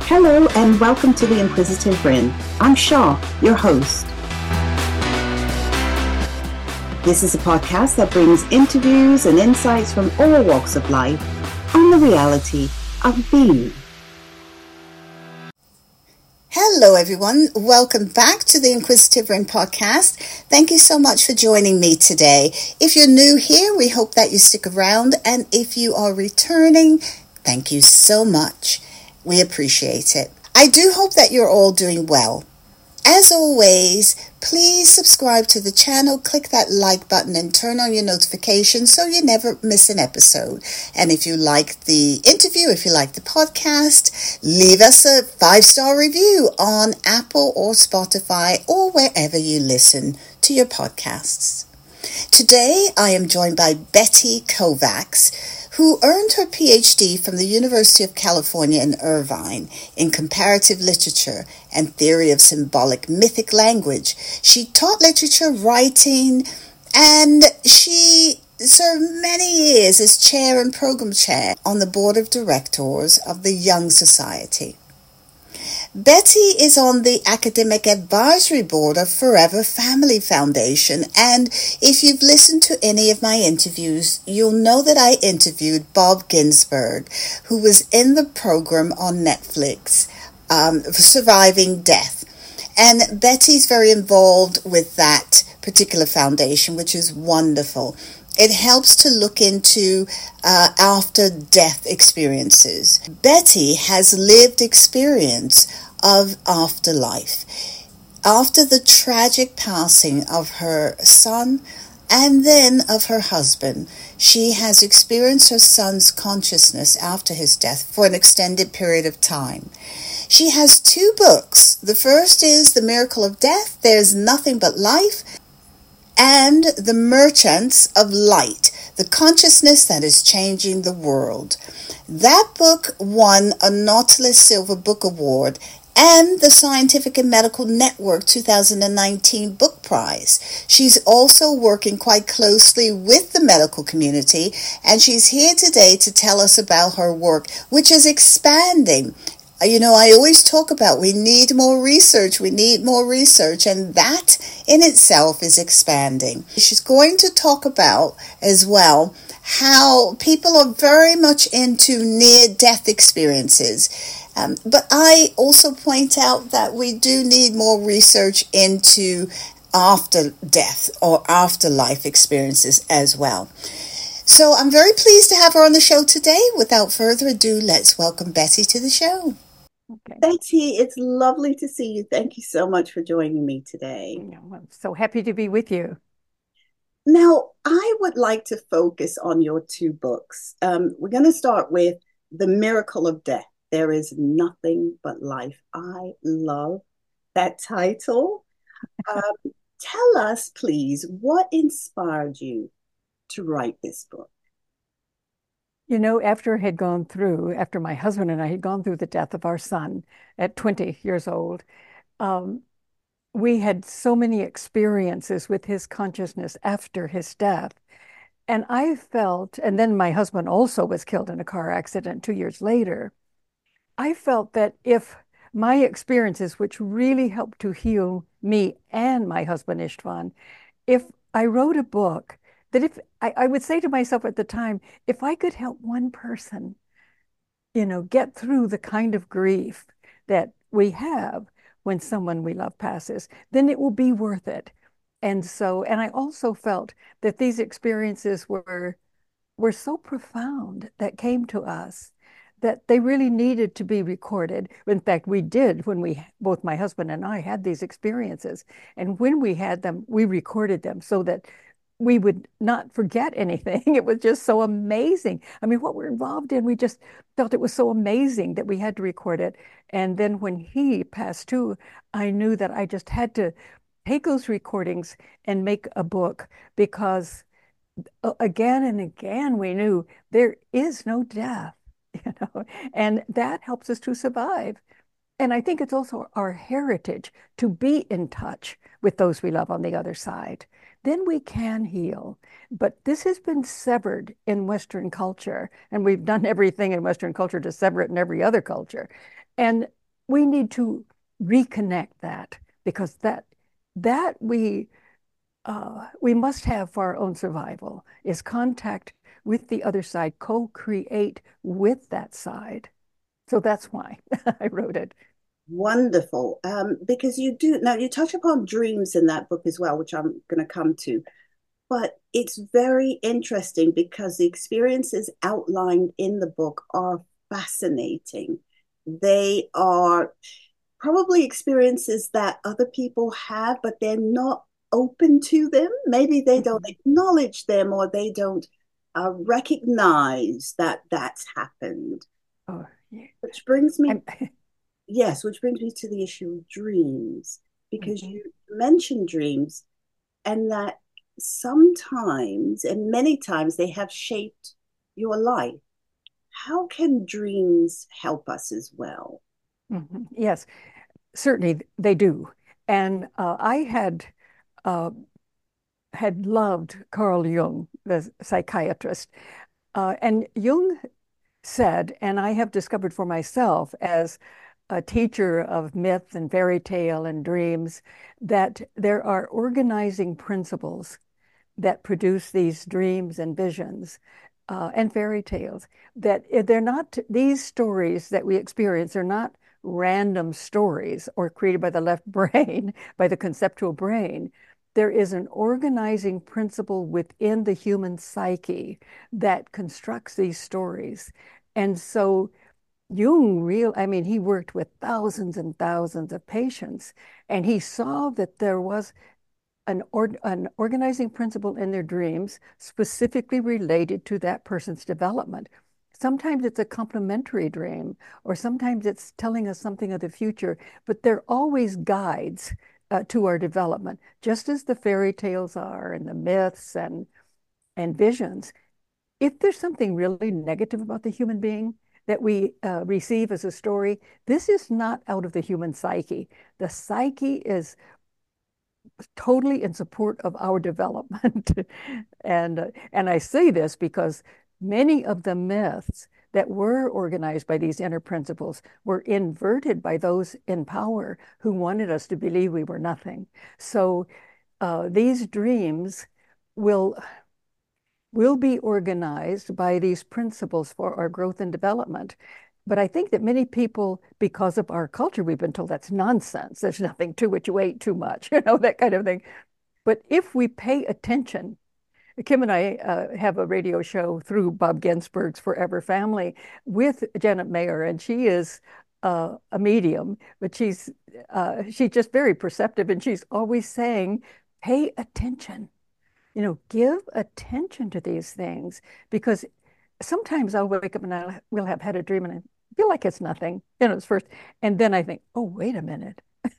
Hello and welcome to The Inquisitive Rin. I'm Shaw, your host. This is a podcast that brings interviews and insights from all walks of life on the reality of being. Hello everyone, welcome back to the Inquisitive Rin podcast. Thank you so much for joining me today. If you're new here, we hope that you stick around, and if you are returning, thank you so much. We appreciate it. I do hope that you're all doing well. As always, please subscribe to the channel, click that like button and turn on your notifications so you never miss an episode. And if you like the interview, if you like the podcast, leave us a 5-star review on Apple or Spotify or wherever you listen to your podcasts. Today, I am joined by Betty Kovacs, who earned her PhD from the University of California in Irvine in comparative literature and theory of symbolic mythic language. She taught literature writing, and she served many years as chair and program chair on the board of directors of the Young Society. Betty is on the academic advisory board of Forever Family Foundation, and if you've listened to any of my interviews, you'll know that I interviewed Bob Ginsberg, who was in the program on Netflix, Surviving Death. And Betty's very involved with that particular foundation, which is wonderful. It helps to look into after-death experiences. Betty has lived experience of afterlife. After the tragic passing of her son and then of her husband, she has experienced her son's consciousness after his death for an extended period of time. She has 2 books. The first is The Miracle of Death, There's Nothing But Life, and The Merchants of Light, the consciousness that is changing the world. That book won a Nautilus Silver Book Award and the Scientific and Medical Network 2019 Book Prize. She's also working quite closely with the medical community, and she's here today to tell us about her work, which is expanding. You know, I always talk about we need more research, and that in itself is expanding. She's going to talk about as well how people are very much into near-death experiences. But I also point out that we do need more research into after death or afterlife experiences as well. So I'm very pleased to have her on the show today. Without further ado, let's welcome Betty to the show. Okay. Betty, it's lovely to see you. Thank you so much for joining me today. I'm so happy to be with you. Now, I would like to focus on your 2 books. We're going to start with The Miracle of Death, There Is Nothing But Life. I love that title. Tell us, please, what inspired you to write this book? You know, after my husband and I had gone through the death of our son at 20 years old, we had so many experiences with his consciousness after his death. And I felt, and then my husband also was killed in a car accident 2 years later. I felt that if my experiences, which really helped to heal me and my husband Istvan, if I wrote a book, that if I would say to myself at the time, if I could help one person, get through the kind of grief that we have when someone we love passes, then it will be worth it. And I also felt that these experiences were so profound that came to us that they really needed to be recorded. In fact, we did when both my husband and I had these experiences. And when we had them, we recorded them so that we would not forget anything. It was just so amazing. I mean, what we're involved in, we just felt it was so amazing that we had to record it. And then when he passed too, I knew that I just had to take those recordings and make a book, because again and again, we knew there is no death, and that helps us to survive. And I think it's also our heritage to be in touch with those we love on the other side. Then we can heal. But this has been severed in Western culture, and we've done everything in Western culture to sever it in every other culture. And we need to reconnect that, because that we must have for our own survival, is contact with the other side, co-create with that side. So that's why I wrote it. Wonderful. Because you do now you touch upon dreams in that book as well, which I'm going to come to. But it's very interesting because the experiences outlined in the book are fascinating. They are probably experiences that other people have, but they're not open to them. Maybe they don't Mhm. acknowledge them, or they don't recognize that that's happened. Oh, yeah. Which brings me, I'm, yes, which brings me to the issue of dreams, because Mhm. you mentioned dreams and that sometimes and many times they have shaped your life. How can dreams help us as well? Yes, certainly they do. And I uh, had loved Carl Jung, the psychiatrist, and Jung said, and I have discovered for myself as a teacher of myth and fairy tale and dreams, that there are organizing principles that produce these dreams and visions and fairy tales. That they're not, these stories that we experience are not random stories or created by the left brain, by the conceptual brain. There is an organizing principle within the human psyche that constructs these stories. And so I mean, he worked with thousands and thousands of patients, and he saw that there was an organizing principle in their dreams specifically related to that person's development. Sometimes it's a complementary dream, or sometimes it's telling us something of the future, but they're always guides to our development, just as the fairy tales are, and the myths and visions. If there's something really negative about the human being that we receive as a story, this is not out of the human psyche. The psyche is totally in support of our development. And I say this because many of the myths that were organized by these inner principles were inverted by those in power who wanted us to believe we were nothing. So these dreams will will be organized by these principles for our growth and development. But I think that many people, because of our culture, we've been told that's nonsense. There's nothing to it. You ate too much, that kind of thing. But if we pay attention, Kim and I have a radio show through Bob Ginsberg's Forever Family with Janet Mayer, and she is a medium, but she's just very perceptive, and she's always saying, "Pay attention. Give attention to these things," because sometimes I'll wake up and I will have had a dream and I feel like it's nothing. It's first, and then I think, oh, wait a minute,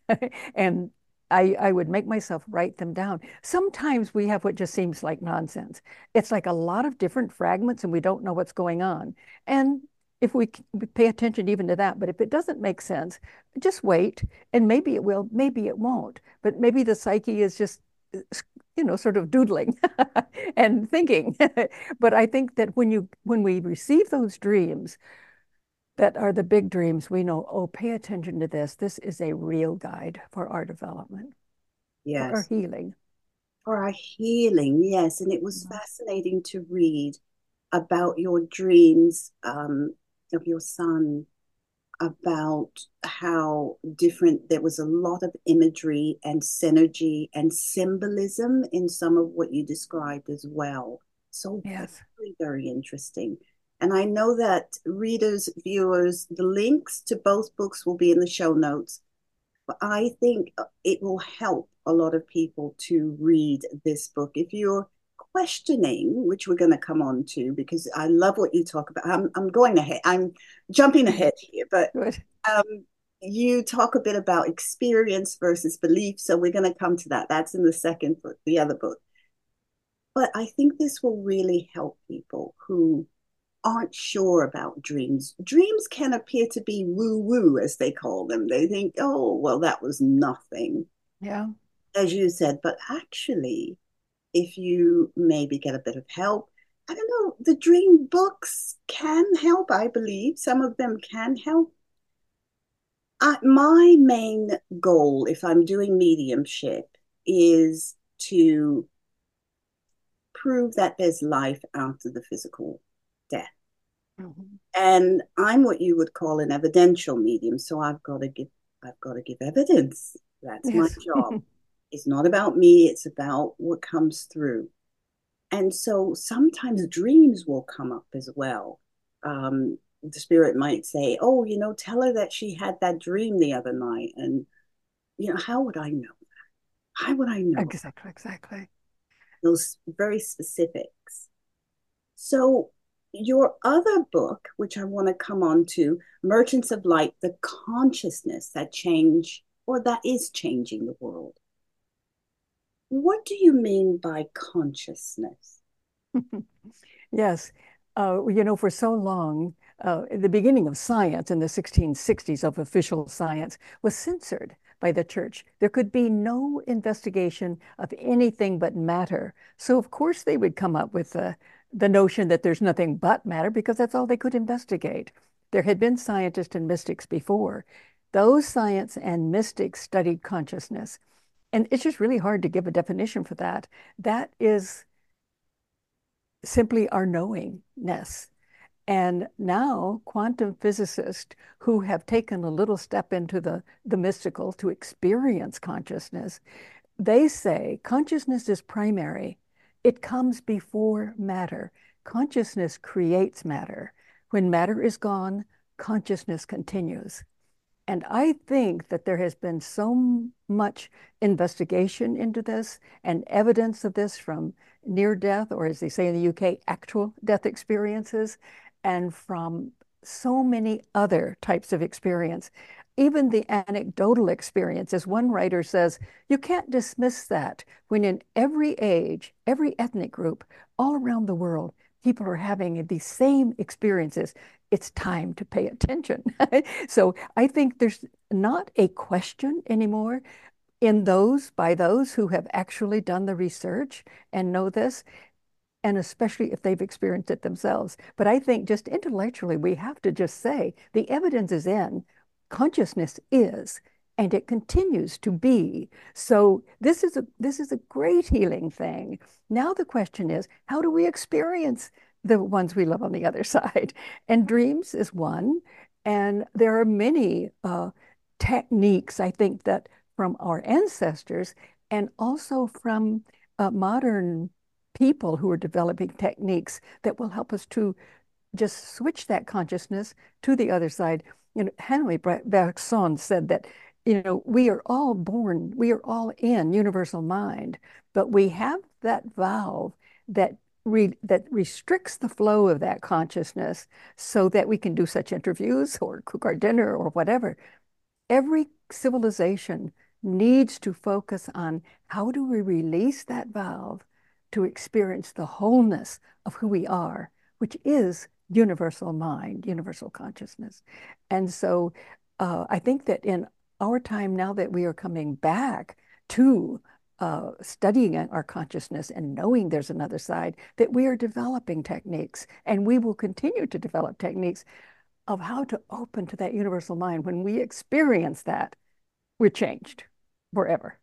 and I would make myself write them down. Sometimes we have what just seems like nonsense. It's like a lot of different fragments and we don't know what's going on. And if we pay attention even to that, but if it doesn't make sense, just wait, and maybe it will, maybe it won't. But maybe the psyche is just sort of doodling and thinking. But I think that when we receive those dreams that are the big dreams, we know, oh, pay attention to this. This is a real guide for our development, for our Yes, healing. for our healing, yes. And it was Mhm. fascinating to read about your dreams of your son, about how different there was a lot of imagery and synergy and symbolism in some of what you described as well. So Yes. very, very interesting. And I know that readers, viewers, the links to both books will be in the show notes. But I think it will help a lot of people to read this book. If you're questioning, which we're going to come on to, because I love what you talk about. I'm going ahead. I'm jumping ahead here, but Good. um, you talk a bit about experience versus belief. So we're going to come to that. That's in the second book, the other book. But I think this will really help people who aren't sure about dreams. Dreams can appear to be woo woo, as they call them. They think, oh, well, that was nothing, Yeah. as you said. But actually, if you maybe get a bit of help, I don't know, the dream books can help, I believe. Some of them can help. My main goal, if I'm doing mediumship, is to prove that there's life after the physical death. Mhm. And I'm what you would call an evidential medium, so I've got to give evidence. That's my Yes. job. It's not about me, it's about what comes through. And so sometimes dreams will come up as well. The spirit might say, "Oh, tell her that she had that dream the other night." And, how would I know? How would I know Exactly, exactly. those very specifics? So, your other book, which I want to come on to, Merchants of Light, the consciousness that change or that is changing the world. What do you mean by consciousness? Yes. For so long, the beginning of science in the 1660s of official science was censored by the church. There could be no investigation of anything but matter. So, of course, they would come up with the notion that there's nothing but matter because that's all they could investigate. There had been scientists and mystics before. Those science and mystics studied consciousness. And it's just really hard to give a definition for that. That is simply our knowingness. And now, quantum physicists who have taken a little step into the mystical to experience consciousness, they say consciousness is primary. It comes before matter. Consciousness creates matter. When matter is gone, consciousness continues. And I think that there has been so much investigation into this and evidence of this from near death, or as they say in the UK, actual death experiences, and from so many other types of experience. Even the anecdotal experience, as one writer says, you can't dismiss that when in every age, every ethnic group, all around the world, people are having these same experiences. It's time to pay attention. So I think there's not a question anymore in those by those who have actually done the research and know this, and especially if they've experienced it themselves. But I think just intellectually, we have to just say the evidence is in, consciousness is, and it continues to be. So this is a great healing thing. Now the question is, how do we experience the ones we love on the other side? And dreams is one. And there are many techniques, I think, that from our ancestors and also from modern people who are developing techniques that will help us to just switch that consciousness to the other side. Henry Bergson said that, we are all born, we are all in universal mind, but we have that valve that that restricts the flow of that consciousness so that we can do such interviews or cook our dinner or whatever. Every civilization needs to focus on how do we release that valve to experience the wholeness of who we are, which is universal mind, universal consciousness. And so I think that in our time now that we are coming back to studying our consciousness and knowing there's another side, that we are developing techniques and we will continue to develop techniques of how to open to that universal mind. When we experience that, we're changed forever.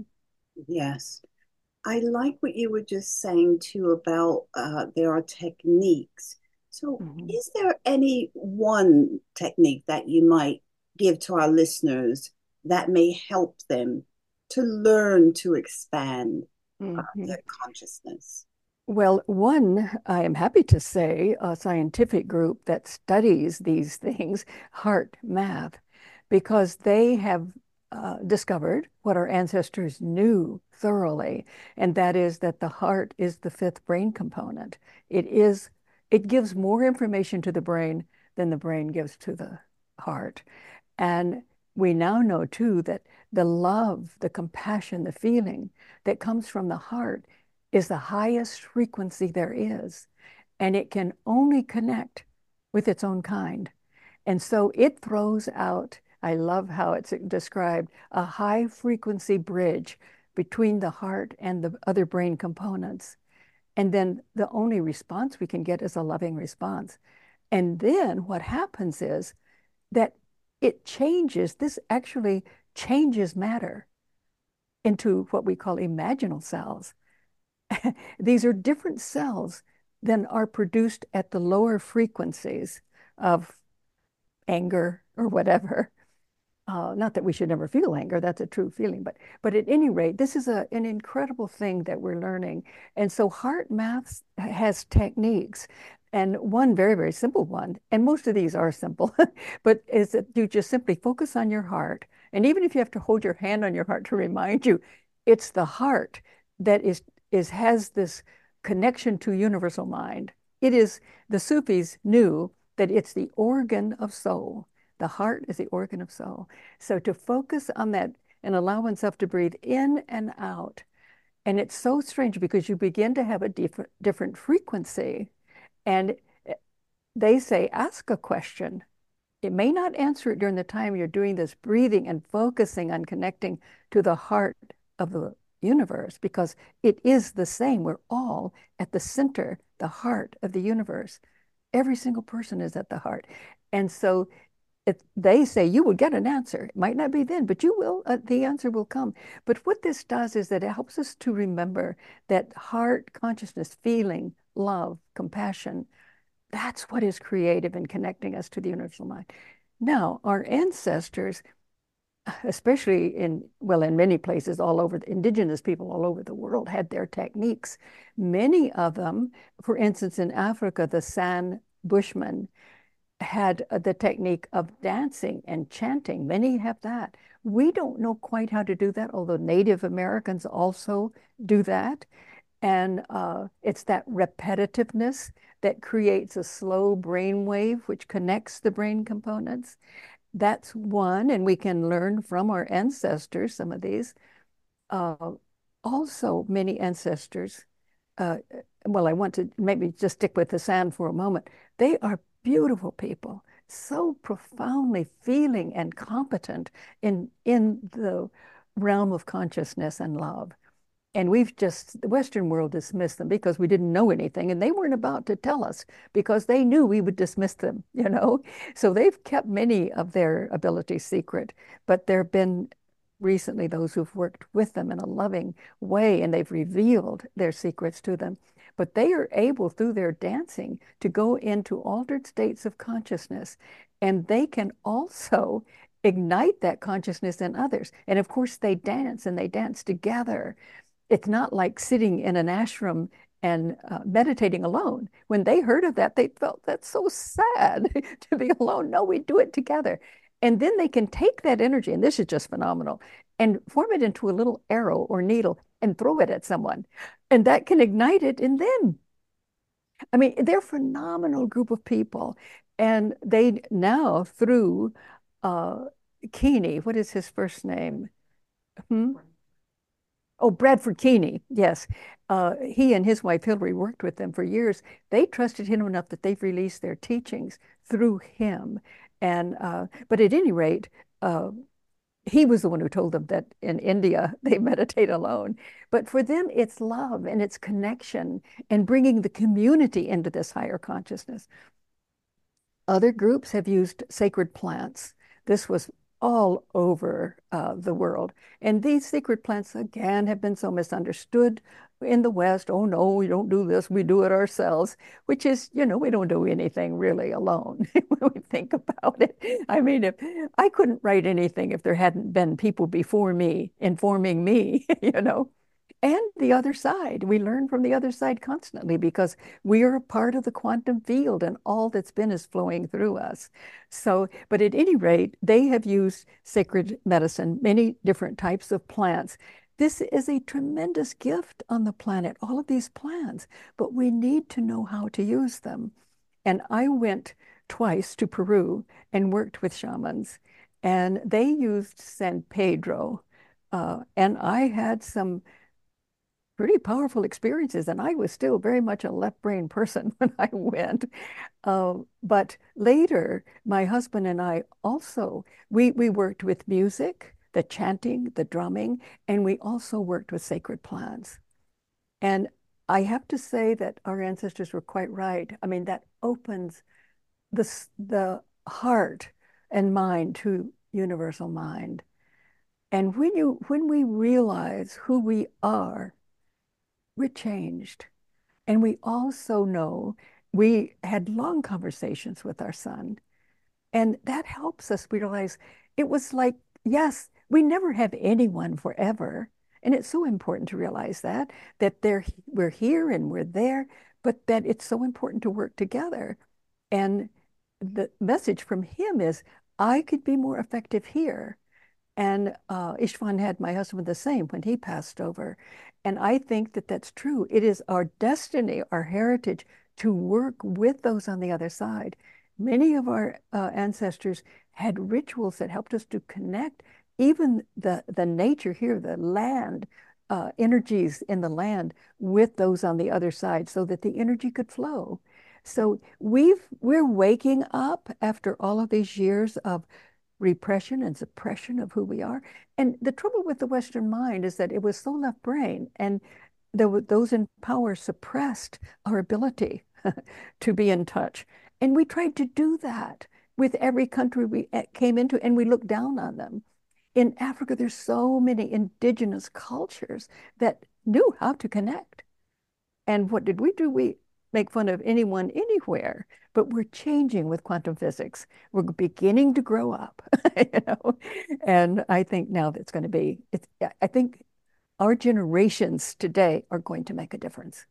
Yes. I like what you were just saying too about there are techniques. So, Mhm. is there any one technique that you might give to our listeners that may help them to learn to expand Mhm. their consciousness? Well, one, I am happy to say, a scientific group that studies these things, Heart Math, because they have discovered what our ancestors knew thoroughly, and that is that the heart is the fifth brain component. It is, it gives more information to the brain than the brain gives to the heart. And we now know too that the love, the compassion, the feeling that comes from the heart is the highest frequency there is. And it can only connect with its own kind. And so it throws out, I love how it's described, a high frequency bridge between the heart and the other brain components. And then the only response we can get is a loving response. And then what happens is that it changes, this actually changes matter into what we call imaginal cells. These are different cells than are produced at the lower frequencies of anger or whatever. Not that we should never feel anger, that's a true feeling, but at any rate, this is an incredible thing that we're learning. And so HeartMath has techniques, and one very, very simple one, and most of these are simple, but is that you just simply focus on your heart. And even if you have to hold your hand on your heart to remind you, it's the heart that has this connection to universal mind. It is, the Sufis knew that it's the organ of soul. The heart is the organ of soul. So to focus on that and allow oneself to breathe in and out. And it's so strange because you begin to have a different frequency. And they say, ask a question. It may not answer it during the time you're doing this breathing and focusing on connecting to the heart of the universe, because it is the same. We're all at the center, the heart of the universe. Every single person is at the heart. And so they say you will get an answer. It might not be then, but you will, the answer will come. But what this does is that it helps us to remember that heart consciousness, feeling, love, compassion, that's what is creative in connecting us to the universal mind. Now, our ancestors, especially in many places all over, indigenous people all over the world had their techniques. Many of them, for instance, in Africa, the San Bushmen had the technique of dancing and chanting. Many have that. We don't know quite how to do that, although Native Americans also do that. And it's that repetitiveness that creates a slow brain wave, which connects the brain components. That's one, and we can learn from our ancestors some of these. Also, many ancestors, well, I want to maybe just stick with the sand for a moment. They are beautiful people, so profoundly feeling and competent in the realm of consciousness and love. And the Western world dismissed them because we didn't know anything, and they weren't about to tell us because they knew we would dismiss them, you know? So they've kept many of their abilities secret, but there have been recently those who've worked with them in a loving way, and they've revealed their secrets to them. But they are able, through their dancing, to go into altered states of consciousness, and they can also ignite that consciousness in others. And of course, they dance and they dance together. It's not like sitting in an ashram and meditating alone. When they heard of that, they felt that's so sad to be alone. No, we do it together. And then they can take that energy, and this is just phenomenal, and form it into a little arrow or needle and throw it at someone. And that can ignite it in them. I mean, they're a phenomenal group of people. And they now, through Keeney, what is his first name? Hmm? Oh, Bradford Keeney, yes. He and his wife Hillary worked with them for years. They trusted him enough that they've released their teachings through him. And but at any rate, he was the one who told them that in India they meditate alone. But for them, it's love and it's connection and bringing the community into this higher consciousness. Other groups have used sacred plants. This was all over the world. And these sacred plants, again, have been so misunderstood in the West. Oh, no, we don't do this. We do it ourselves, which is, you know, we don't do anything really alone when we think about it. I mean, if I couldn't write anything if there hadn't been people before me informing me, you know. And the other side, we learn from the other side constantly because we are a part of the quantum field and all that's been is flowing through us. So, but at any rate, they have used sacred medicine, many different types of plants. This is a tremendous gift on the planet, all of these plants, but we need to know how to use them. And I went twice to Peru and worked with shamans, and they used San Pedro. And I had some pretty powerful experiences. And I was still very much a left brain person when I went. But later, my husband and I also, we worked with music, the chanting, the drumming, and we also worked with sacred plants. And I have to say that our ancestors were quite right. I mean, that opens the heart and mind to universal mind. And when we realize who we are, we're changed. And we also know we had long conversations with our son. And that helps us realize it was like, yes, we never have anyone forever. And it's so important to realize that we're here and we're there, but that it's so important to work together. And the message from him is, I could be more effective here. And Istvan had my husband the same when he passed over. And I think that that's true. It is our destiny, our heritage to work with those on the other side. Many of our ancestors had rituals that helped us to connect even the nature here, the land, energies in the land with those on the other side so that the energy could flow. So we're waking up after all of these years of repression and suppression of who we are. And the trouble with the Western mind is that it was so left brain, and those in power suppressed our ability to be in touch. And we tried to do that with every country we came into, and we looked down on them. In Africa, there's so many indigenous cultures that knew how to connect. And what did we do? We make fun of anyone anywhere, but we're changing with quantum physics. We're beginning to grow up, you know. And I think now that's going to be, I think our generations today are going to make a difference.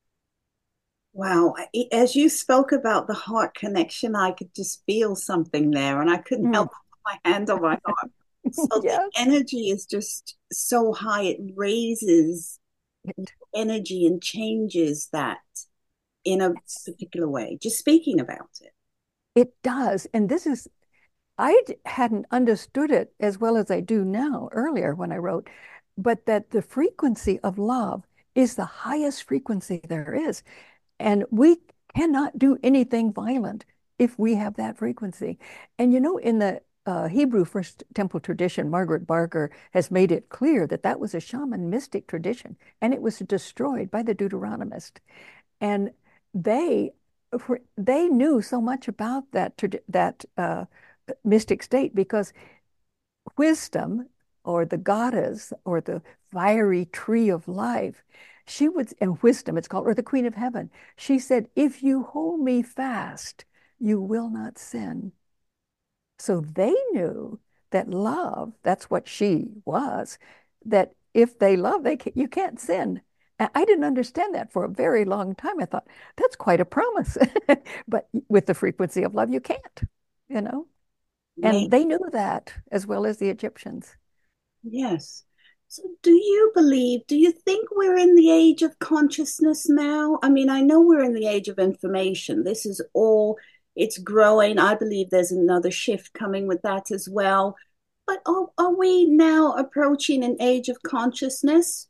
Wow. As you spoke about the heart connection, I could just feel something there, and I couldn't help Mm. but put my hand on my heart. So the Yes. energy is just so high, it raises It, energy and changes that in a particular way, just speaking about it. it does. And this is, hadn't understood it as well as I do now earlier when I wrote, but that the frequency of love is the highest frequency there is. And we cannot do anything violent if we have that frequency. And you know, in the Hebrew First Temple tradition, Margaret Barker has made it clear that that was a shaman mystic tradition, and it was destroyed by the Deuteronomist. And they they knew so much about that mystic state because wisdom or the goddess or the fiery tree of life, she would, and wisdom it's called, or the queen of heaven, she said, if you hold me fast, you will not sin. So they knew that love, that's what she was, that if they love, you can't sin. I didn't understand that for a very long time. I thought, that's quite a promise. But with the frequency of love, you can't, you know? And they knew that as well as the Egyptians. Yes. So, do you think we're in the age of consciousness now? I mean, I know we're in the age of information. This is all, it's growing. I believe there's another shift coming with that as well. But are we now approaching an age of consciousness?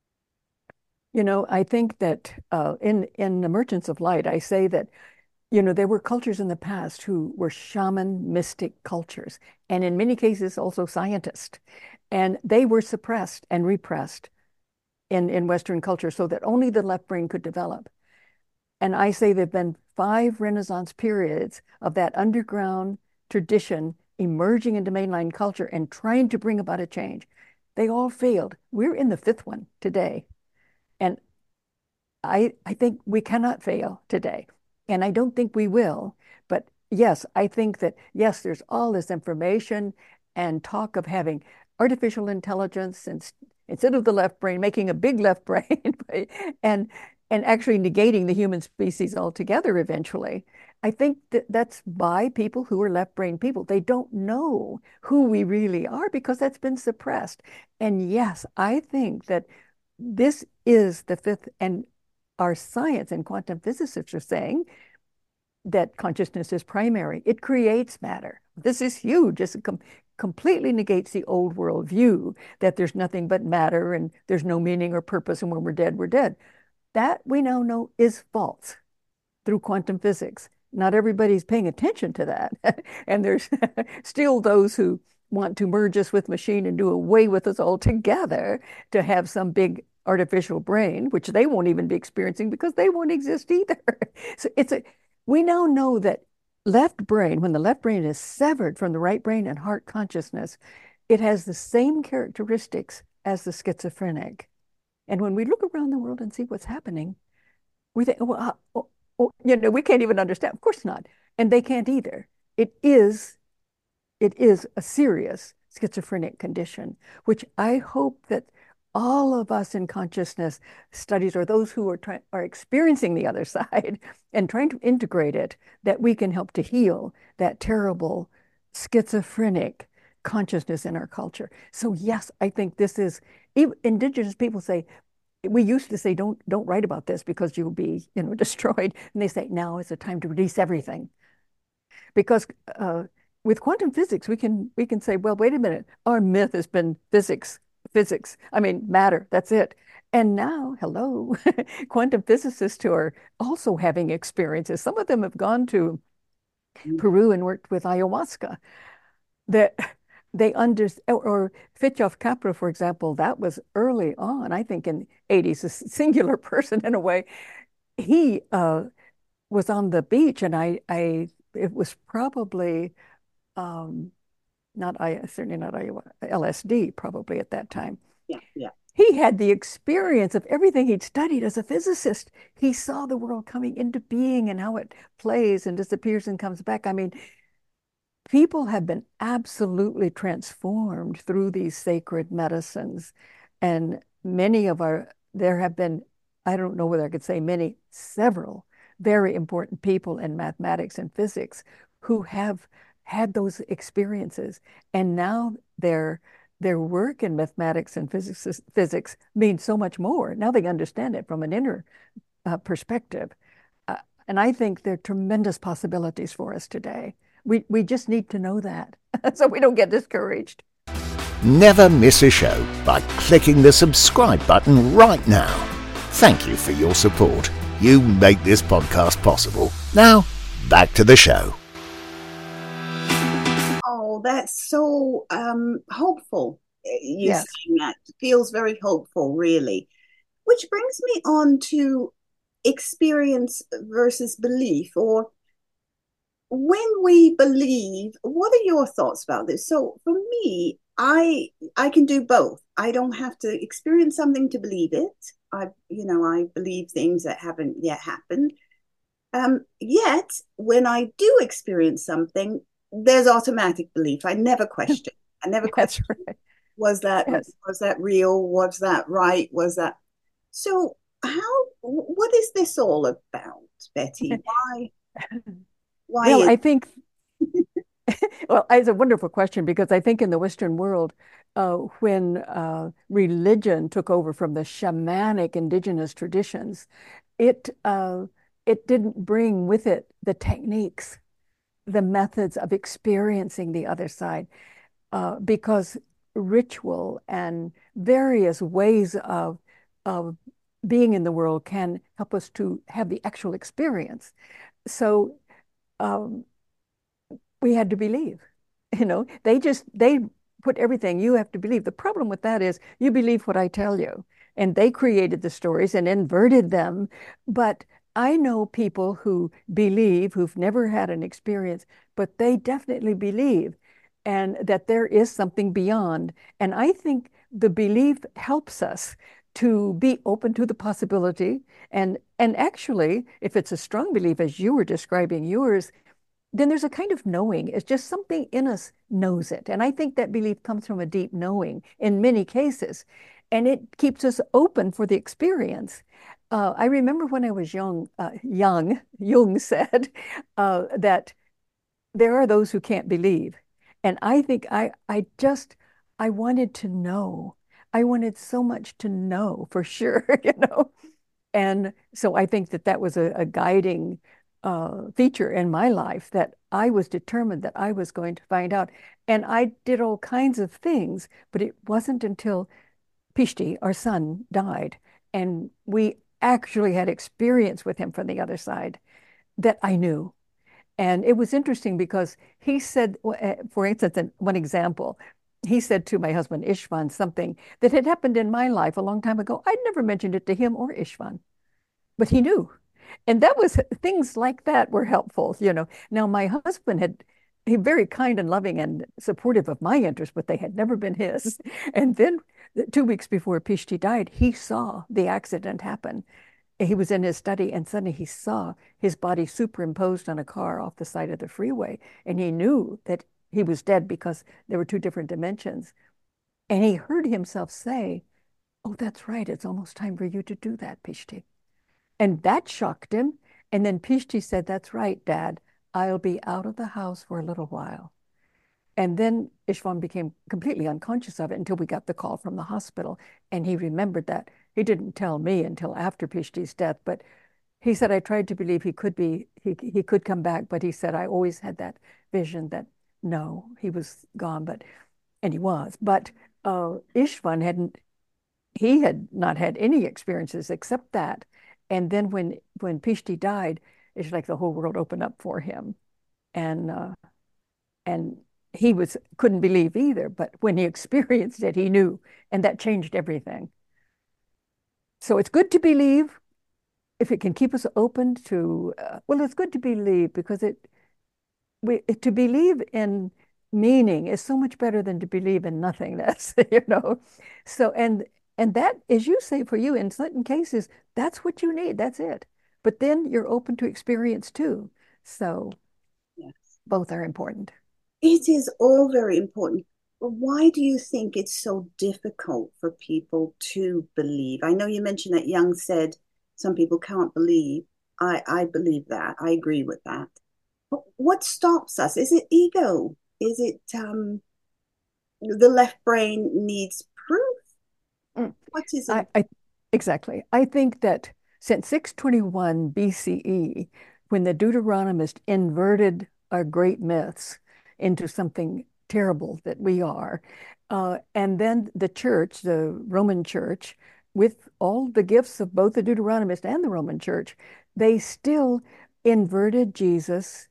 You know, I think that in the Merchants of Light, I say that, you know, there were cultures in the past who were shaman mystic cultures, and in many cases also scientists. And they were suppressed and repressed in Western culture so that only the left brain could develop. And I say there've been 5 Renaissance periods of that underground tradition emerging into mainline culture and trying to bring about a change. They all failed. We're in the 5th one today. And I think we cannot fail today. And I don't think we will. But yes, I think that, yes, there's all this information and talk of having artificial intelligence and instead of the left brain, making a big left brain and and actually negating the human species altogether eventually. I think that that's by people who are left brain people. They don't know who we really are because that's been suppressed. And yes, I think that this is the 5th, and our science and quantum physicists are saying that consciousness is primary. It creates matter. This is huge. It completely negates the old world view that there's nothing but matter and there's no meaning or purpose, and when we're dead, we're dead. That we now know is false through quantum physics. Not everybody's paying attention to that. And there's still those who want to merge us with machine and do away with us altogether to have some big artificial brain, which they won't even be experiencing because they won't exist either. So we now know that left brain, when the left brain is severed from the right brain and heart consciousness, it has the same characteristics as the schizophrenic. And when we look around the world and see what's happening, we think, well, we can't even understand. Of course not. And they can't either. It is a serious schizophrenic condition, which I hope that all of us in consciousness studies, or those who are experiencing the other side and trying to integrate it, that we can help to heal that terrible schizophrenic consciousness in our culture. So yes, I think this is, indigenous people say, we used to say, don't write about this because you'll be, destroyed. And they say, now is the time to release everything. Because with quantum physics, we can say, well, wait a minute, our myth has been physics, I mean, matter, that's it. And now, hello, quantum physicists who are also having experiences. Some of them have gone to Peru and worked with ayahuasca. That they understand, or Fritjof Capra, for example, that was early on, I think in 80s, a singular person in a way. He was on the beach, and it was probably certainly not LSD, probably at that time. Yeah, yeah. He had the experience of everything he'd studied as a physicist. He saw the world coming into being and how it plays and disappears and comes back. I mean, people have been absolutely transformed through these sacred medicines. And there have been, I don't know whether I could say many, several very important people in mathematics and physics who have had those experiences. And now their work in mathematics and physics means so much more. Now they understand it from an inner perspective. And I think there are tremendous possibilities for us today. We just need to know that so we don't get discouraged. Never miss a show by clicking the subscribe button right now. Thank you for your support. You make this podcast possible. Now, back to the show. Oh, that's so hopeful. You Yes. saying that feels very hopeful, really. Which brings me on to experience versus belief, or when we believe. What are your thoughts about this? So for me, I can do both. I don't have to experience something to believe it. I believe things that haven't yet happened. Yet when I do experience something, there's automatic belief. I never question. I never That's question. right. Was that Yes. was that real? Was that right? Was that so? What is this all about, Betty? Why Well, is I think, well, it's a wonderful question because I think in the Western world, when religion took over from the shamanic indigenous traditions, it didn't bring with it the techniques, the methods of experiencing the other side, because ritual and various ways of being in the world can help us to have the actual experience. So um, we had to believe. They put everything, you have to believe. The problem with that is you believe what I tell you. And they created the stories and inverted them. But I know people who believe, who've never had an experience, but they definitely believe, and that there is something beyond. And I think the belief helps us to be open to the possibility. And actually, if it's a strong belief, as you were describing yours, then there's a kind of knowing. It's just something in us knows it. And I think that belief comes from a deep knowing in many cases. And it keeps us open for the experience. I remember when I was young, Jung said that there are those who can't believe. And I think I wanted to know. I wanted so much to know for sure, And so I think that was a guiding feature in my life, that I was determined that I was going to find out. And I did all kinds of things, but it wasn't until Pishti, our son, died, and we actually had experience with him from the other side, that I knew. And it was interesting because he said, for instance, one example, he said to my husband Ishvan something that had happened in my life a long time ago. I'd never mentioned it to him or Ishvan, but he knew. And that was things like that were helpful, you know. Now, my husband he very kind and loving and supportive of my interests, but they had never been his. And then 2 weeks before Pishti died, he saw the accident happen. He was in his study and suddenly he saw his body superimposed on a car off the side of the freeway. And he knew that he was dead because there were two different dimensions. And he heard himself say, "Oh, that's right. It's almost time for you to do that, Pishti." And that shocked him. And then Pishti said, "That's right, Dad. I'll be out of the house for a little while." And then Ishvan became completely unconscious of it until we got the call from the hospital. And he remembered that. He didn't tell me until after Pishti's death, but he said, "I tried to believe he could come back, but he said, I always had that vision that no, he was gone, and he was. But Ishvan he had not had any experiences except that. And then when Pishti died, it's like the whole world opened up for him. And he couldn't believe either, but when he experienced it, he knew, and that changed everything. So it's good to believe if it can keep us open to, well, it's good to believe because to believe in meaning is so much better than to believe in nothingness, you know. So, and that, as you say, for you, in certain cases, that's what you need. That's it. But then you're open to experience too. So Yes. both are important. It is all very important. But why do you think it's so difficult for people to believe? I know you mentioned that Young said some people can't believe. I believe that. I agree with that. But what stops us? Is it ego? Is it the left brain needs proof? Mm. What is it? Exactly. I think that since 621 BCE, when the Deuteronomist inverted our great myths into something terrible that we are, and then the church, the Roman church, with all the gifts of both the Deuteronomist and the Roman church, they still inverted Jesus,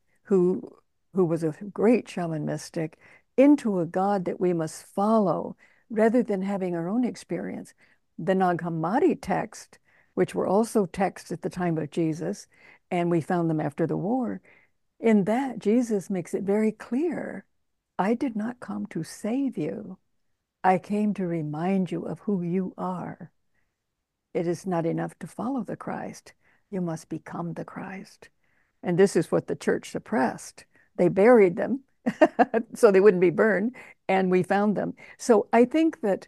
who was a great shaman mystic, into a God that we must follow rather than having our own experience. The Nag Hammadi text, which were also texts at the time of Jesus, and we found them after the war, in that Jesus makes it very clear, I did not come to save you. I came to remind you of who you are. It is not enough to follow the Christ. You must become the Christ. And this is what the church suppressed. They buried them so they wouldn't be burned, and we found them. So I think that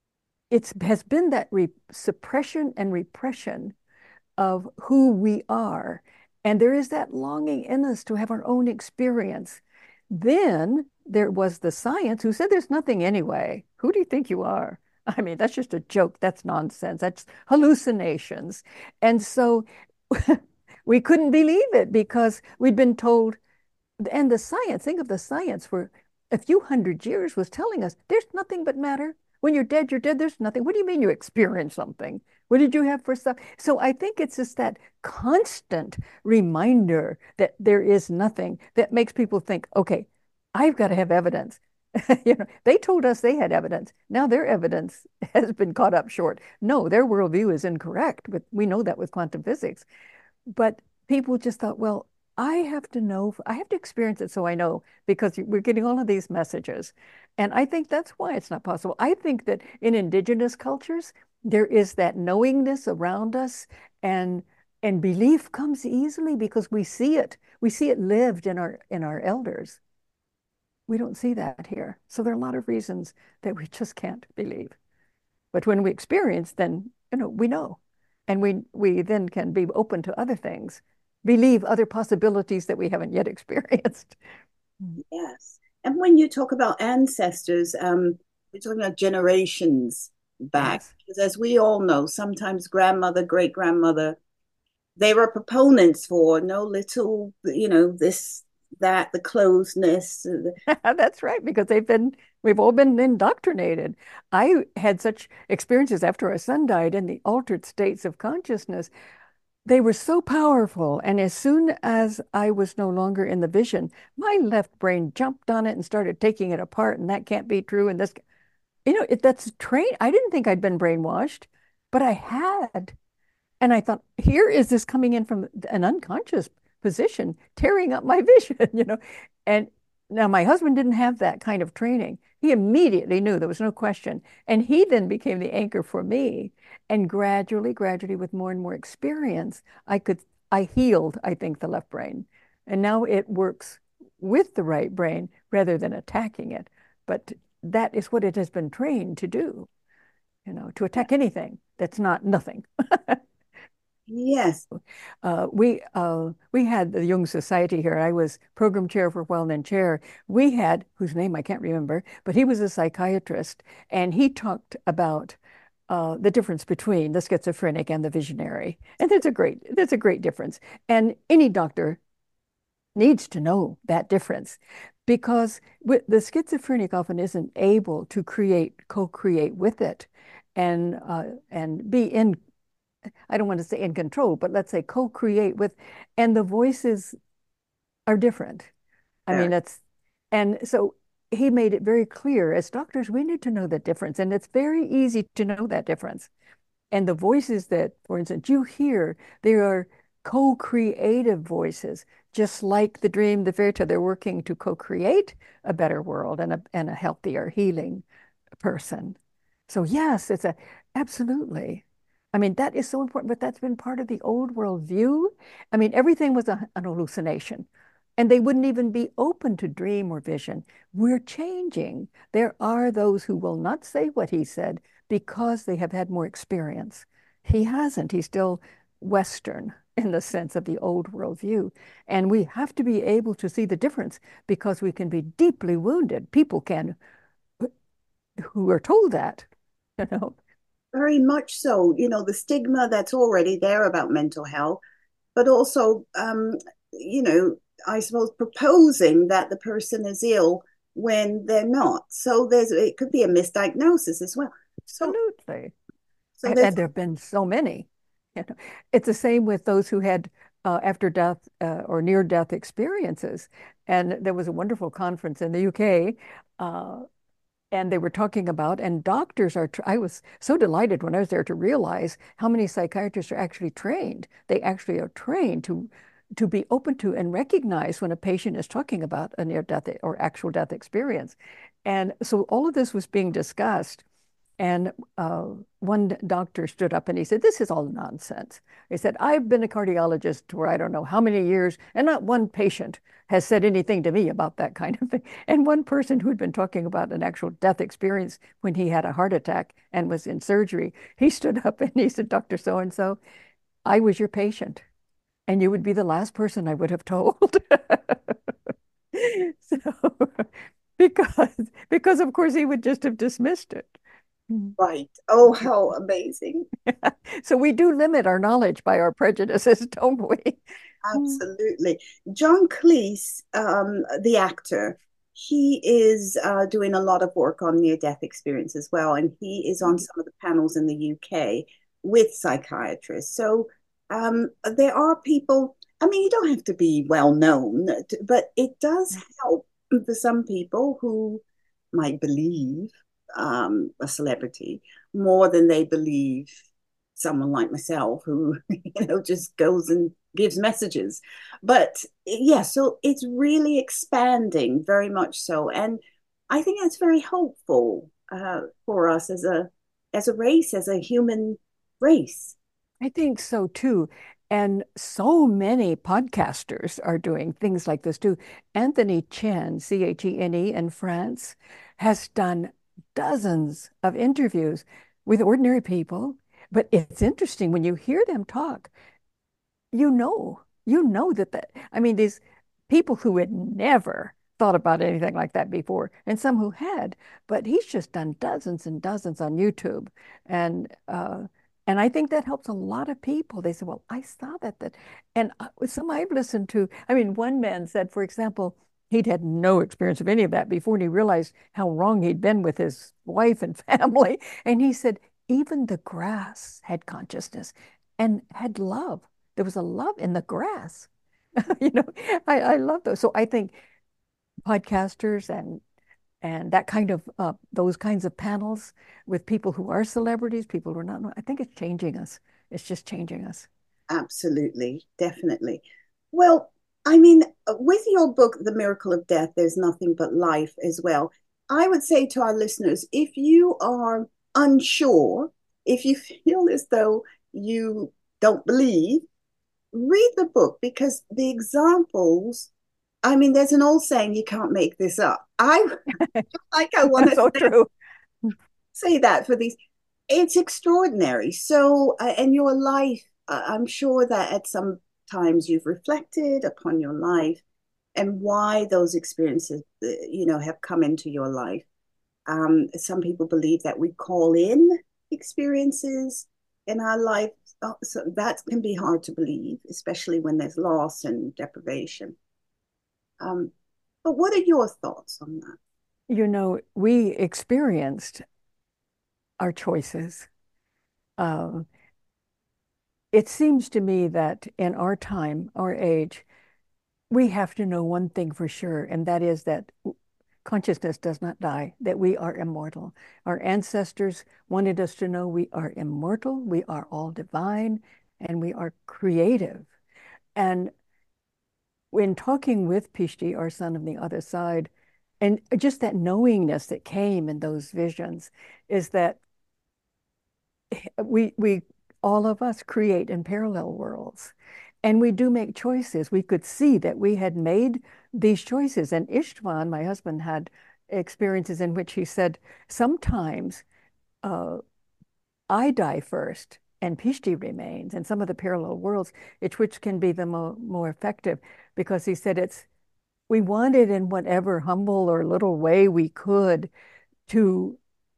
it has been that suppression and repression of who we are. And there is that longing in us to have our own experience. Then there was the science who said there's nothing anyway. Who do you think you are? I mean, that's just a joke. That's nonsense. That's hallucinations. And so we couldn't believe it because we'd been told, and the science, think of the science for a few hundred years was telling us there's nothing but matter. When you're dead, you're dead. There's nothing. What do you mean you experience something? What did you have for stuff? So I think it's just that constant reminder that there is nothing that makes people think, okay, I've got to have evidence. You know, they told us they had evidence. Now their evidence has been caught up short. No, their worldview is incorrect, but we know that with quantum physics. But people just thought, well, I have to know, I have to experience it so I know, because we're getting all of these messages. And I think that's why it's not possible. I think that in indigenous cultures, there is that knowingness around us, and belief comes easily because we see it. We see it lived in our elders. We don't see that here. So there are a lot of reasons that we just can't believe. But when we experience, then we know. And we then can be open to other things, believe other possibilities that we haven't yet experienced. Yes. And when you talk about ancestors, we're talking about generations back. Yes. Because as we all know, sometimes grandmother, great grandmother, they were proponents for no little, this, that, the closeness. That's right, because we've all been indoctrinated. I had such experiences after our son died in the altered states of consciousness. They were so powerful. And as soon as I was no longer in the vision, my left brain jumped on it and started taking it apart. And that can't be true. And this, that's trained. I didn't think I'd been brainwashed, but I had. And I thought, here is this coming in from an unconscious position, tearing up my vision. And now my husband didn't have that kind of training. He immediately knew there was no question. And he then became the anchor for me. And gradually, gradually, with more and more experience, I healed, I think, the left brain. And now it works with the right brain rather than attacking it. But that is what it has been trained to do, to attack anything that's not nothing. Yes. We had the Jung Society here. I was program chair for while, and then chair. We had, whose name I can't remember, but he was a psychiatrist, and he talked about the difference between the schizophrenic and the visionary. And there's a great difference. And any doctor needs to know that difference, because the schizophrenic often isn't able to co-create with it, and be in, I don't want to say in control, but let's say co-create with, and the voices are different. I mean, and so he made it very clear, as doctors, we need to know the difference, and it's very easy to know that difference. And the voices that, for instance, you hear, they are co-creative voices, just like the dream, the fairy tale. They're working to co-create a better world and a healthier, healing person. So yes, absolutely. I mean, that is so important, but that's been part of the old world view. I mean, everything was an hallucination, and they wouldn't even be open to dream or vision. We're changing. There are those who will not say what he said because they have had more experience. He hasn't. He's still Western in the sense of the old world view. And we have to be able to see the difference, because we can be deeply wounded. People can, who are told that, you know. Very much so. The stigma that's already there about mental health, but also, I suppose proposing that the person is ill when they're not. So it could be a misdiagnosis as well. Absolutely. So And there have been so many. It's the same with those who had after death or near death experiences. And there was a wonderful conference in the UK, and they were talking about, and doctors I was so delighted when I was there to realize how many psychiatrists are actually trained. They actually are trained to be open to and recognize when a patient is talking about a near death or actual death experience. And so all of this was being discussed. And one doctor stood up and he said, "This is all nonsense." He said, "I've been a cardiologist for I don't know how many years, and not one patient has said anything to me about that kind of thing." And one person who had been talking about an actual death experience when he had a heart attack and was in surgery, he stood up and he said, "Dr. So-and-so, I was your patient, and you would be the last person I would have told." So, because of course he would just have dismissed it. right. Oh, how amazing. So we do limit our knowledge by our prejudices, don't we? Absolutely. John Cleese, the actor, he is doing a lot of work on near-death experience as well, and he is on some of the panels in the UK with psychiatrists. So there are people, I mean, you don't have to be well known, but it does help for some people who might believe a celebrity more than they believe someone like myself who just goes and gives messages. But yeah, so it's really expanding very much so, and I think that's very hopeful for us as a race, as a human race. I think so too. And so many podcasters are doing things like this too. Anthony Chen, Chene, in France, has done dozens of interviews with ordinary people. But it's interesting when you hear them talk, I mean, these people who had never thought about anything like that before, and some who had, but he's just done dozens and dozens on YouTube. And I think that helps a lot of people. They say, "Well, I saw that." And some I've listened to, I mean, one man said, for example, he'd had no experience of any of that before, and he realized how wrong he'd been with his wife and family. And he said, even the grass had consciousness and had love. There was a love in the grass. You know, I love those. So I think podcasters and that kind of those kinds of panels with people who are celebrities, people who are not, I think it's changing us. It's just changing us. Absolutely, definitely. Well, I mean, with your book, The Miracle of Death, There's Nothing But Life as well. I would say to our listeners, if you are unsure, if you feel as though you don't believe, read the book because the examples, I mean, there's an old saying, you can't make this up. I want That's to so true. say that for these, it's extraordinary. So, and your life, I'm sure that at some times you've reflected upon your life and why those experiences, have come into your life. Some people believe that we call in experiences in our life. So that can be hard to believe, especially when there's loss and deprivation. Um, but what are your thoughts on that? We experienced our choices. Uh, it seems to me that in our time, our age, we have to know one thing for sure, and that is that consciousness does not die, that we are immortal. Our ancestors wanted us to know we are immortal, we are all divine, and we are creative. And when talking with Pishti, our son on the other side, and just that knowingness that came in those visions is that we all of us create in parallel worlds, and we do make choices. We could see that we had made these choices, and Istvan, my husband, had experiences in which he said sometimes uh, I die first and Pishti remains in some of the parallel worlds, which can be the more effective, because he said we wanted in whatever humble or little way we could to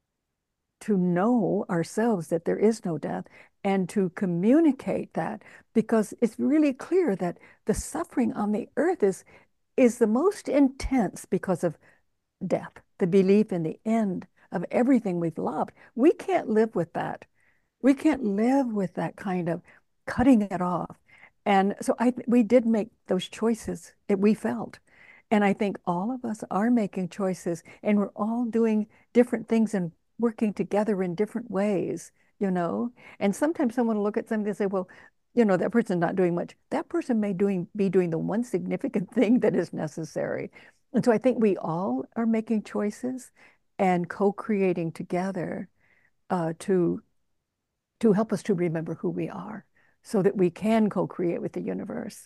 know ourselves that there is no death and to communicate that, because it's really clear that the suffering on the earth is the most intense because of death, the belief in the end of everything we've loved. We can't live with that. We can't live with that kind of cutting it off. And so we did make those choices that we felt. And I think all of us are making choices, and we're all doing different things and working together in different ways. And sometimes someone will look at something and say, well, that person's not doing much. That person may be doing the one significant thing that is necessary. And so I think we all are making choices and co-creating together to help us to remember who we are so that we can co-create with the universe.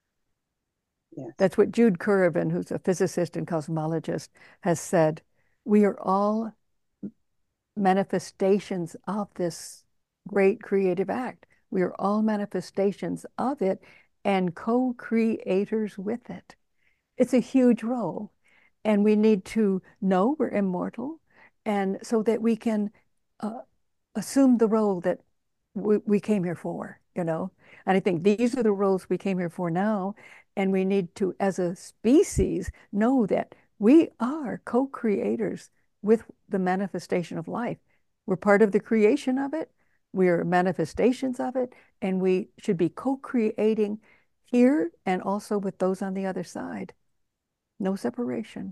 Yes. That's what Jude Currivan, who's a physicist and cosmologist, has said. We are all manifestations of this great creative act. We are all manifestations of it and co-creators with it. It's a huge role. And we need to know we're immortal, and so that we can uh, assume the role that we came here for. And I think these are the roles we came here for now. And we need to, as a species, know that we are co-creators with the manifestation of life. We're part of the creation of it. We are manifestations of it. And we should be co-creating here and also with those on the other side. No separation.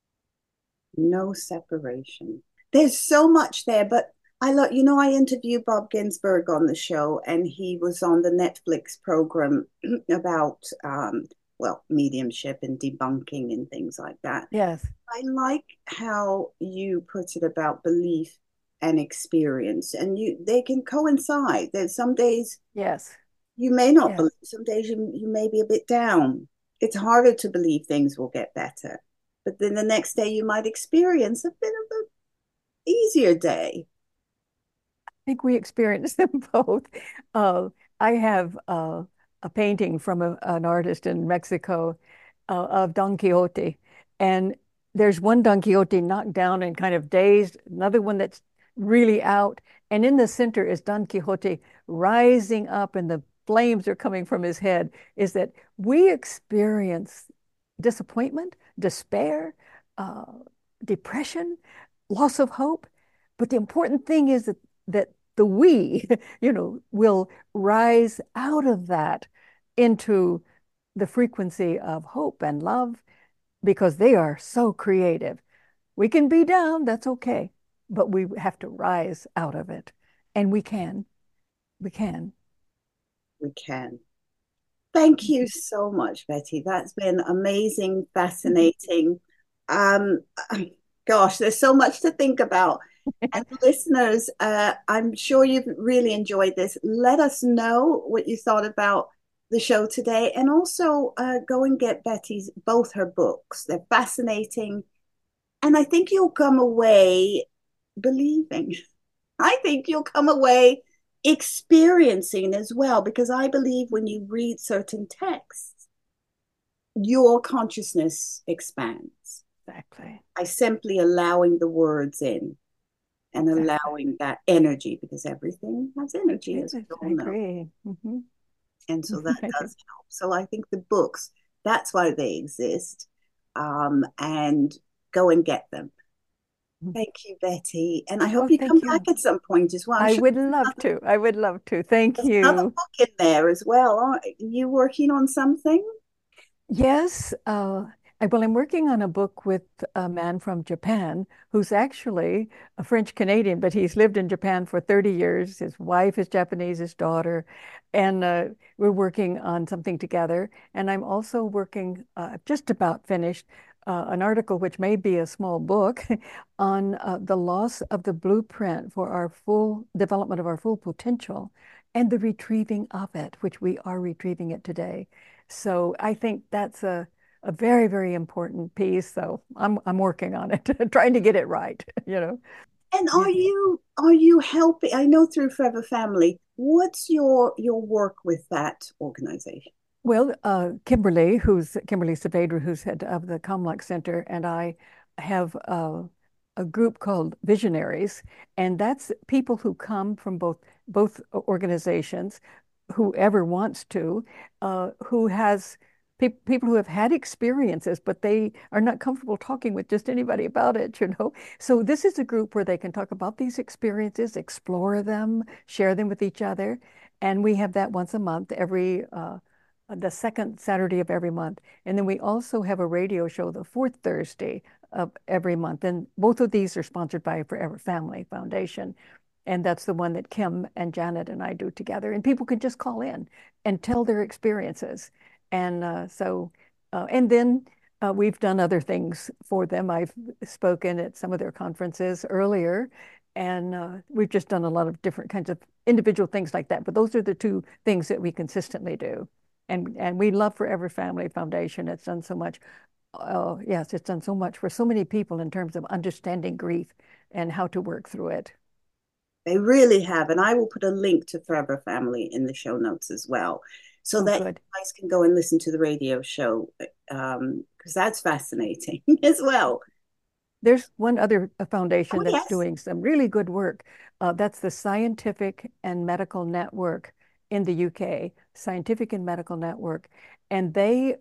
No separation. There's so much there, but I interviewed Bob Ginsberg on the show, and he was on the Netflix program about, mediumship and debunking and things like that. Yes. I like how you put it about belief and experience, and they can coincide. There's some days Yes. you may not Yes. believe, some days you may be a bit down. It's harder to believe things will get better. But then the next day you might experience a bit of an easier day. I think we experience them both. Uh, I have a painting from an artist in Mexico of Don Quixote. And there's one Don Quixote knocked down and kind of dazed, another one that's really out. And in the center is Don Quixote rising up, and the flames are coming from his head. Is that we experience disappointment, despair, uh, depression, loss of hope. But the important thing is that the we, will rise out of that into the frequency of hope and love, because they are so creative. We can be down, that's okay, but we have to rise out of it. And we can. We can. We can. Thank you so much, Betty. That's been amazing, fascinating. Gosh, there's so much to think about. And listeners, I'm sure you've really enjoyed this. Let us know what you thought about the show today, and also go and get both her books. They're fascinating, and I think you'll come away believing. I think you'll come away experiencing as well, because I believe when you read certain texts, your consciousness expands. Exactly. By simply allowing the words in and allowing that energy, because everything has energy, as we all know. I agree. Mm-hmm. And so that does help. So I think the books, that's why they exist. And go and get them. Thank you, Betty. And I hope you come back at some point as well. I would love to. I would love to. Thank you. There's another book in there as well. Are you working on something? Yes. I'm working on a book with a man from Japan who's actually a French Canadian, but he's lived in Japan for 30 years. His wife is Japanese, his daughter, and we're working on something together. And I'm also working, just about finished, an article, which may be a small book, on the loss of the blueprint for our full development of our full potential and the retrieving of it, which we are retrieving it today. So I think that's a very, very important piece. So I'm working on it, trying to get it right, you know. And are you helping? I know through Forever Family. What's your work with that organization? Well, Kimberly Saavedra, who's head of the Kamlak Center, and I have a group called Visionaries, and that's people who come from both organizations, whoever wants to, who has people who have had experiences, but they are not comfortable talking with just anybody about it, you know. So this is a group where they can talk about these experiences, explore them, share them with each other, and we have that once a month, the second Saturday of every month. And then we also have a radio show the fourth Thursday of every month. And both of these are sponsored by Forever Family Foundation. And that's the one that Kim and Janet and I do together. And people can just call in and tell their experiences. And and then we've done other things for them. I've spoken at some of their conferences earlier. And we've just done a lot of different kinds of individual things like that. But those are the two things that we consistently do. And we love Forever Family Foundation. It's done so much. Yes, it's done so much for so many people in terms of understanding grief and how to work through it. They really have. And I will put a link to Forever Family in the show notes as well, so that you guys can go and listen to the radio show, because that's fascinating as well. There's one other foundation that's doing some really good work. That's the Scientific and Medical Network in the UK, Scientific and Medical Network. And they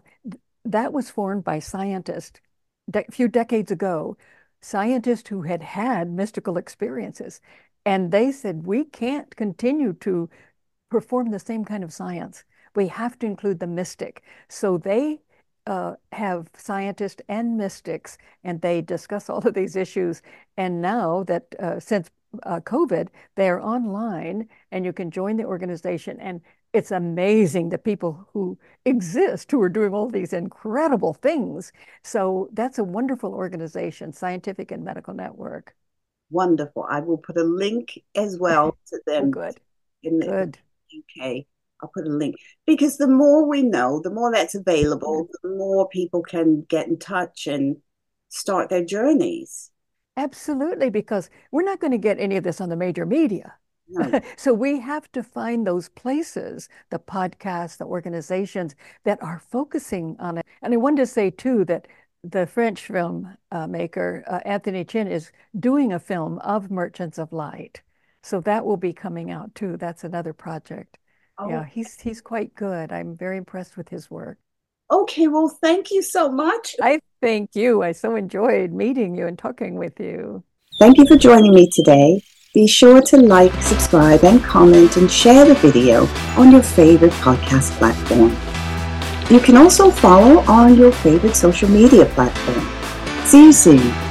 that was formed by scientists a few decades ago, scientists who had mystical experiences. And they said, we can't continue to perform the same kind of science. We have to include the mystic. So they have scientists and mystics, and they discuss all of these issues. And now that since COVID, they are online, and you can join the organization. And it's amazing the people who exist who are doing all these incredible things. So that's a wonderful organization, Scientific and Medical Network. Wonderful. I will put a link as well to them. Oh, good. In the UK. I'll put a link, because the more we know, the more that's available, the more people can get in touch and start their journeys. Absolutely, because we're not going to get any of this on the major media. No. So we have to find those places, the podcasts, the organizations that are focusing on it. And I wanted to say, too, that the French film maker, Anthony Chin, is doing a film of Merchants of Light. So that will be coming out, too. That's another project. Oh. Yeah, he's quite good. I'm very impressed with his work. Okay, well, thank you so much. I thank you. I so enjoyed meeting you and talking with you. Thank you for joining me today. Be sure to like, subscribe, and comment and share the video on your favorite podcast platform. You can also follow on your favorite social media platform. See you soon.